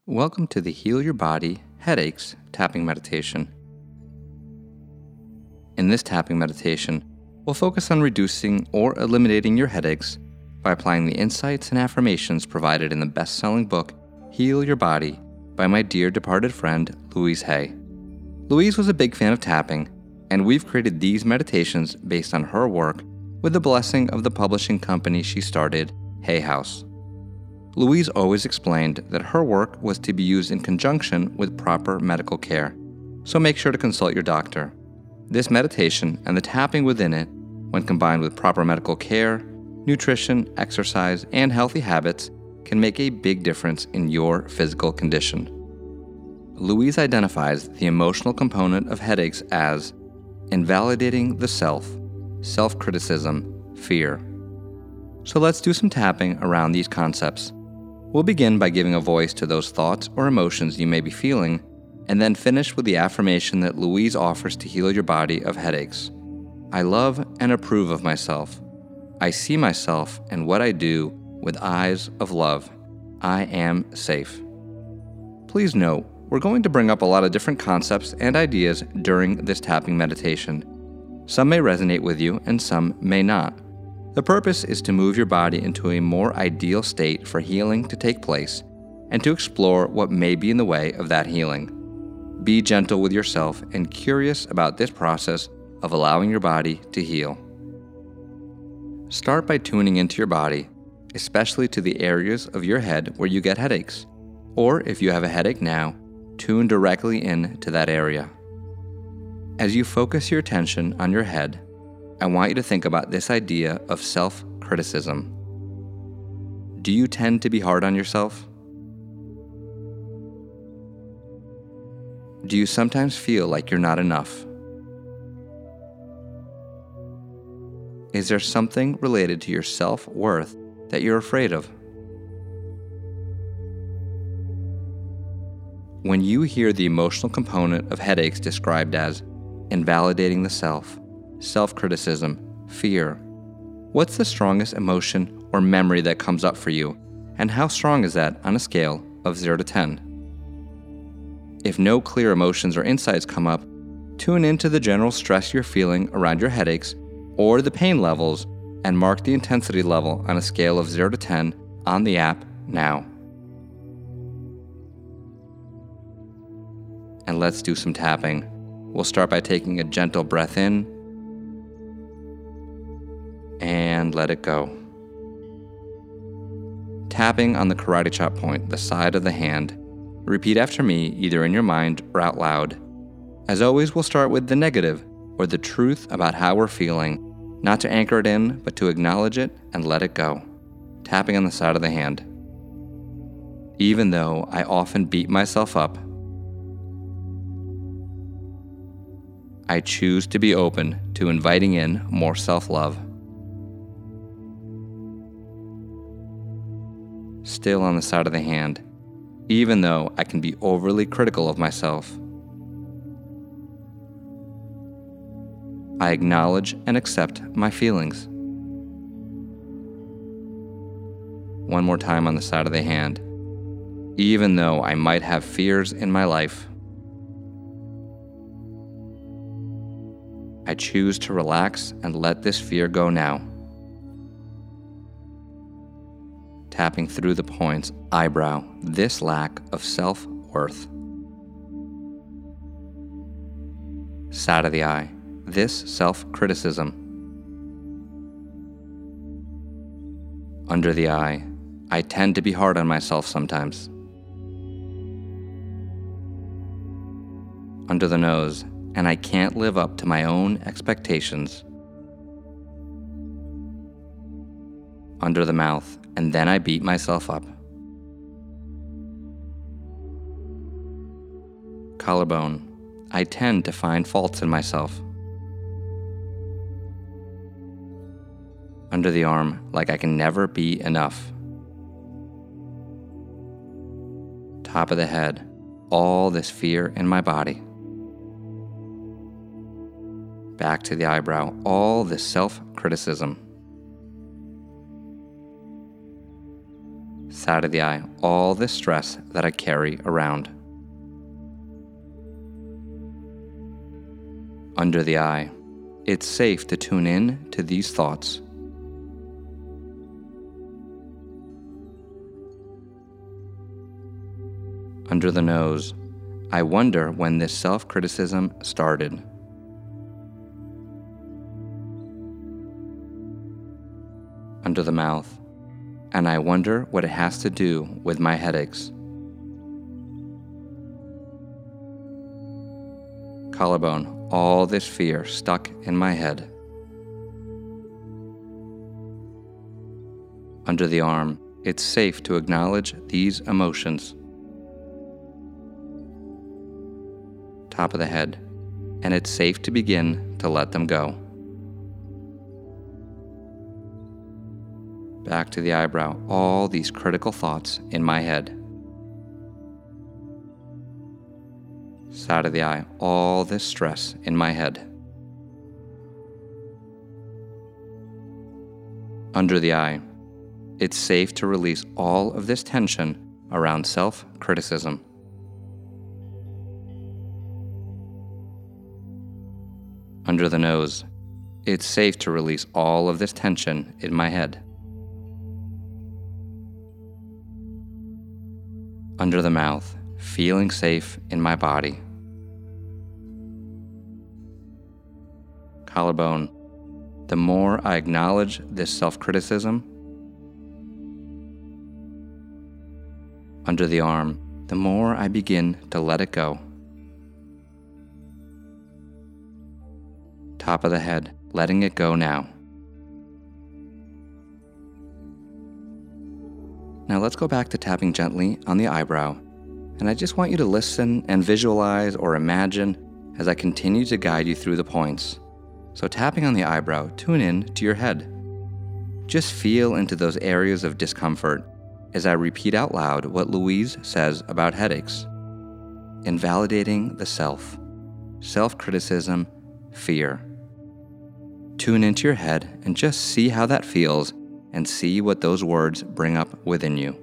Welcome to the Heal Your Body Headaches Tapping Meditation. In this tapping meditation, we'll focus on reducing or eliminating your headaches by applying the insights and affirmations provided in the best-selling book, Heal Your Body, by my dear departed friend, Louise Hay. Louise was a big fan of tapping, and we've created these meditations based on her work with the blessing of the publishing company she started, Hay House. Louise always explained that her work was to be used in conjunction with proper medical care, so make sure to consult your doctor. This meditation and the tapping within it, when combined with proper medical care, nutrition, exercise, and healthy habits, can make a big difference in your physical condition. Louise identifies the emotional component of headaches as invalidating the self, self-criticism, fear. So let's do some tapping around these concepts. We'll begin by giving a voice to those thoughts or emotions you may be feeling, and then finish with the affirmation that Louise offers to heal your body of headaches. I love and approve of myself. I see myself and what I do with eyes of love. I am safe. Please note, we're going to bring up a lot of different concepts and ideas during this tapping meditation. Some may resonate with you and some may not. The purpose is to move your body into a more ideal state for healing to take place and to explore what may be in the way of that healing. Be gentle with yourself and curious about this process of allowing your body to heal. Start by tuning into your body, especially to the areas of your head where you get headaches, or if you have a headache now, tune directly in to that area. As you focus your attention on your head, I want you to think about this idea of self-criticism. Do you tend to be hard on yourself? Do you sometimes feel like you're not enough? Is there something related to your self-worth that you're afraid of? When you hear the emotional component of headaches described as invalidating the self, self-criticism, fear, what's the strongest emotion or memory that comes up for you, and how strong is that on a scale of 0 to 10? If no clear emotions or insights come up, tune into the general stress you're feeling around your headaches or the pain levels and mark the intensity level on a scale of 0 to 10 on the app now. And let's do some tapping. We'll start by taking a gentle breath in and let it go. Tapping on the karate chop point, the side of the hand. Repeat after me, either in your mind or out loud. As always, we'll start with the negative, or the truth about how we're feeling, not to anchor it in, but to acknowledge it and let it go. Tapping on the side of the hand. Even though I often beat myself up, I choose to be open to inviting in more self-love. Still on the side of the hand, even though I can be overly critical of myself, I acknowledge and accept my feelings. One more time on the side of the hand, even though I might have fears in my life, I choose to relax and let this fear go now. Tapping through the points, eyebrow, this lack of self-worth. Side of the eye, this self-criticism. Under the eye, I tend to be hard on myself sometimes. Under the nose, and I can't live up to my own expectations. Under the mouth, and then I beat myself up. Collarbone, I tend to find faults in myself. Under the arm, like I can never be enough. Top of the head, all this fear in my body. Back to the eyebrow, all this self-criticism. Side of the eye, all this stress that I carry around. Under the eye, it's safe to tune in to these thoughts. Under the nose, I wonder when this self-criticism started. Under the mouth, and I wonder what it has to do with my headaches. Collarbone, all this fear stuck in my head. Under the arm, it's safe to acknowledge these emotions. Top of the head, and it's safe to begin to let them go. Back to the eyebrow, all these critical thoughts in my head. Side of the eye, all this stress in my head. Under the eye, it's safe to release all of this tension around self-criticism. Under the nose, it's safe to release all of this tension in my head. Under the mouth, feeling safe in my body. Collarbone, the more I acknowledge this self-criticism. Under the arm, the more I begin to let it go. Top of the head, letting it go now. Now let's go back to tapping gently on the eyebrow, and I just want you to listen and visualize or imagine as I continue to guide you through the points. So tapping on the eyebrow, tune in to your head. Just feel into those areas of discomfort as I repeat out loud what Louise says about headaches. Invalidating the self, self-criticism, fear. Tune into your head and just see how that feels and see what those words bring up within you.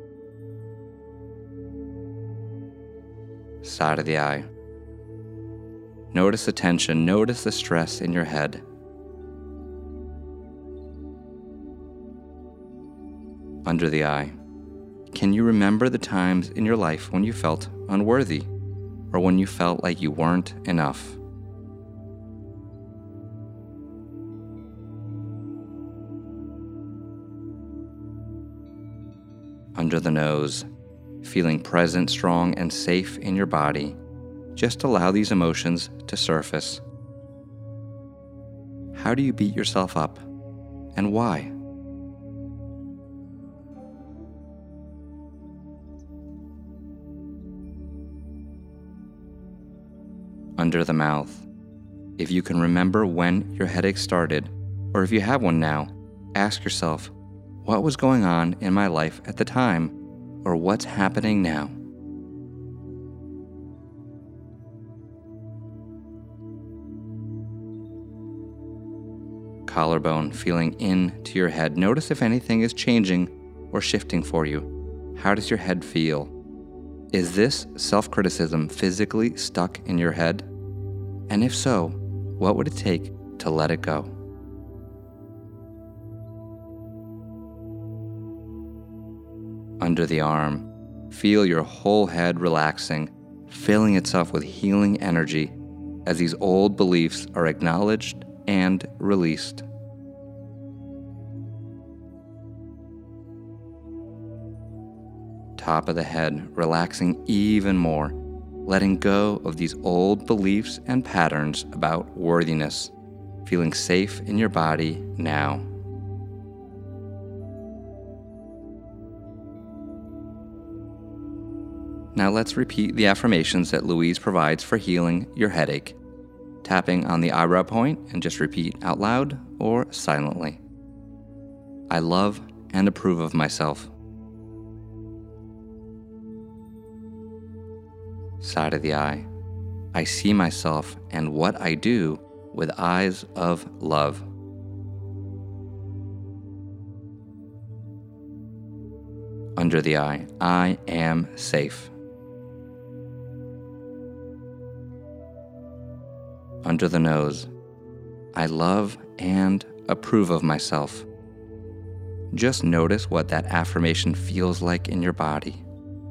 Side of the eye. Notice the tension, notice the stress in your head. Under the eye. Can you remember the times in your life when you felt unworthy or when you felt like you weren't enough? Under the nose, feeling present, strong, and safe in your body. Just allow these emotions to surface. How do you beat yourself up, and why? Under the mouth, if you can remember when your headache started, or if you have one now, ask yourself, what was going on in my life at the time, or what's happening now? Collarbone, feeling into your head. Notice if anything is changing or shifting for you. How does your head feel? Is this self-criticism physically stuck in your head? And if so, what would it take to let it go? Under the arm, feel your whole head relaxing, filling itself with healing energy as these old beliefs are acknowledged and released. Top of the head, relaxing even more, letting go of these old beliefs and patterns about worthiness, feeling safe in your body now. Now let's repeat the affirmations that Louise provides for healing your headache. Tapping on the eyebrow point and just repeat out loud or silently. I love and approve of myself. Side of the eye. I see myself and what I do with eyes of love. Under the eye, I am safe. Under the nose, I love and approve of myself. Just notice what that affirmation feels like in your body.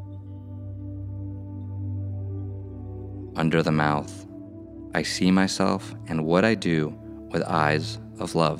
Under the mouth, I see myself and what I do with eyes of love.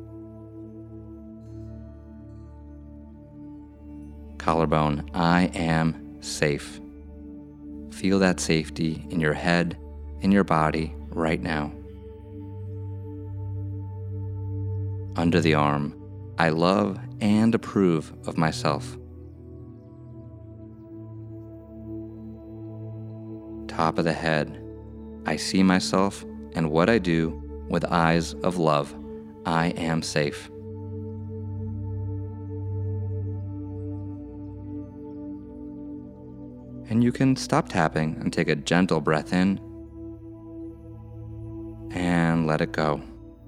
Collarbone, I am safe. Feel that safety in your head, in your body right now. Under the arm, I love and approve of myself. Top of the head, I see myself and what I do with eyes of love. I am safe. And you can stop tapping and take a gentle breath in and let it go.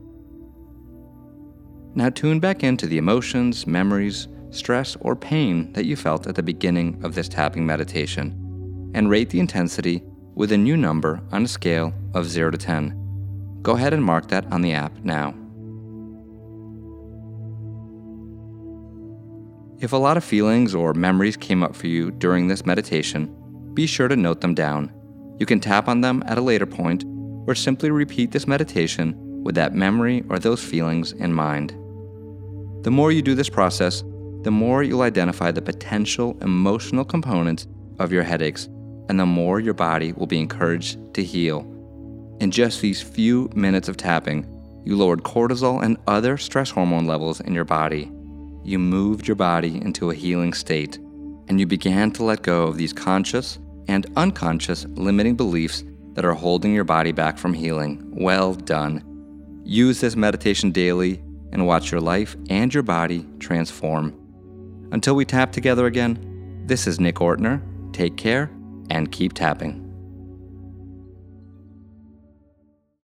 Now tune back into the emotions, memories, stress, or pain that you felt at the beginning of this tapping meditation, and rate the intensity with a new number on a scale of 0 to 10. Go ahead and mark that on the app now. If a lot of feelings or memories came up for you during this meditation, be sure to note them down. You can tap on them at a later point, or simply repeat this meditation with that memory or those feelings in mind. The more you do this process, the more you'll identify the potential emotional components of your headaches, and the more your body will be encouraged to heal. In just these few minutes of tapping, you lowered cortisol and other stress hormone levels in your body. You moved your body into a healing state, and you began to let go of these conscious and unconscious limiting beliefs that are holding your body back from healing. Well done. Use this meditation daily and watch your life and your body transform. Until we tap together again, this is Nick Ortner. Take care and keep tapping.